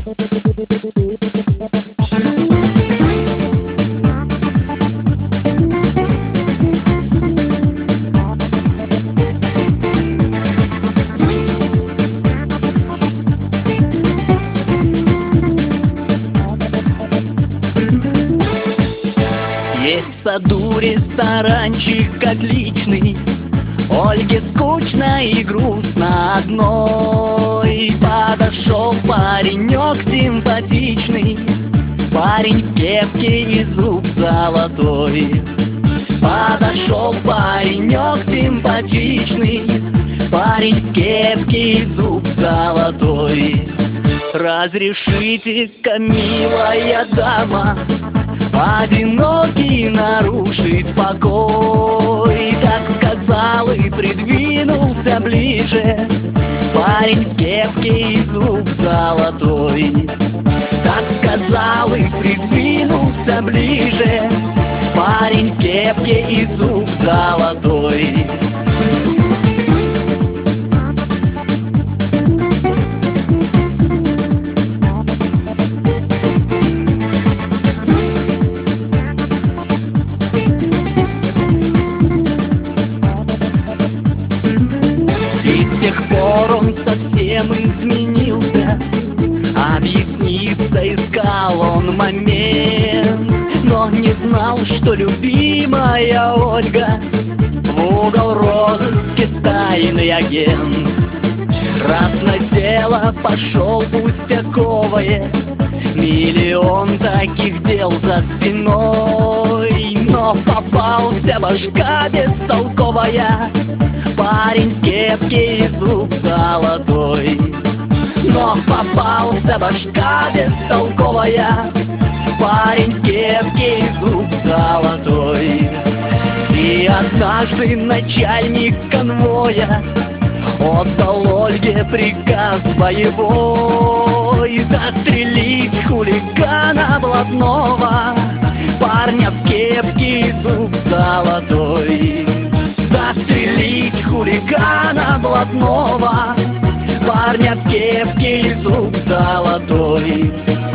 Есть в саду ресторанчик отличный, Ольге скучно и грустно одной. Подошел паренек симпатичный, парень в кепке и зуб золотой. Подошел паренек симпатичный, парень в кепке и зуб золотой. Разрешите-ка, милая дама, одинокий нарушить покой. Так сказал и придвинулся ближе парень в кепке и зуб золотой. Так сказал и придвинулся ближе парень в кепке и зуб золотой. С тех пор он совсем изменился, объясниться искал он момент, но не знал, что любимая Ольга в угол розыске тайный агент. Раз на дело пошел пустяковое, миллион таких дел за спиной, но попался башка бестолковая, парень в кепке и зуб золотой. Но попался башка бестолковая, парень в кепке и зуб золотой. И однажды начальник конвоя отдал Ольге приказ боевой застрелить хулигана блатного, парня в кепке и зуб золотой. Застрелить хулигана блатного, парня в кепке и зуб золотой.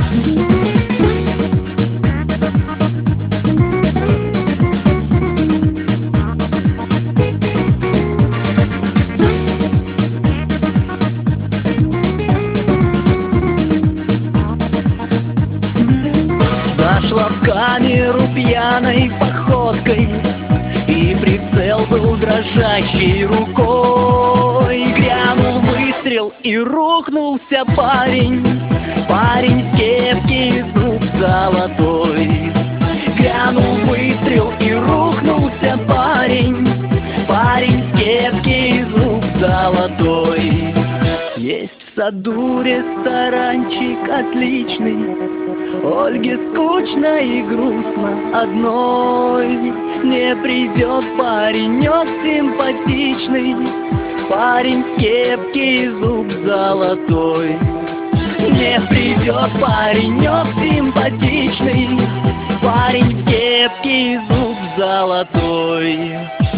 Зашла в камеру пьяной походкой, и прицел был дрожащей рукой. Грянул выстрел и рухнулся парень, парень в кепке и зуб золотой. Грянул выстрел и рухнулся парень, парень в кепке и зуб золотой. Есть в саду ресторанчик отличный, Ольге скучно и грустно одной. Не придет паренек симпатичный, парень в кепке и зуб золотой. Не придет паренек симпатичный, парень в кепке и зуб золотой.